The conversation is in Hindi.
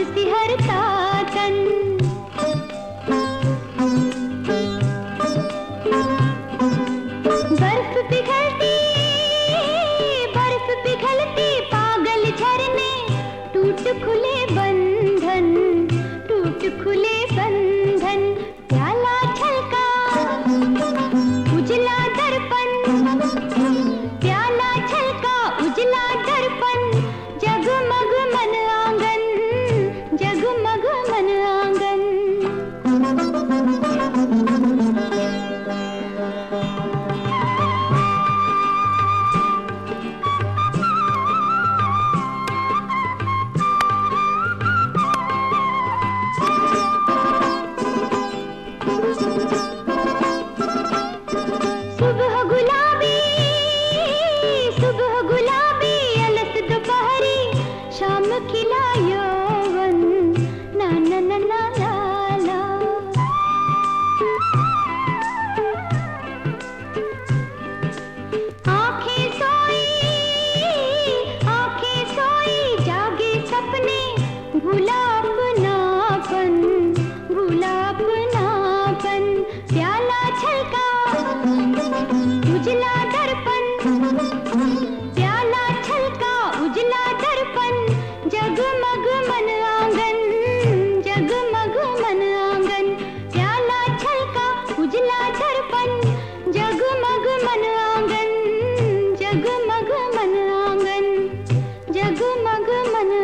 सिहरता तन। बर्फ पिघलती पागल झरने, टूट खुले बंधन, टूट खुले बंधन। प्याला छलका उजला दर्पण, प्याला छलका उजला दर्पण। जगमग मन आंगन, जगमग मन आंगन। सुबह गुलाबी, सुबह गुलाबी, अलस दोपहरी, शाम खिला यौवन, ना ना ना ना ला ला। आंखें सोई, जागे सपने, भूला अपनापन, भूला अपनापन। प्याला छलका उजला दर्पण, प्याला छलका उजला दर्पण। जगमग मन आंगन, जगमग मन आंगन। प्याला छलका उजला दर्पण, जगमग मन आंगन, जगमग मन आंगन, जगमग मन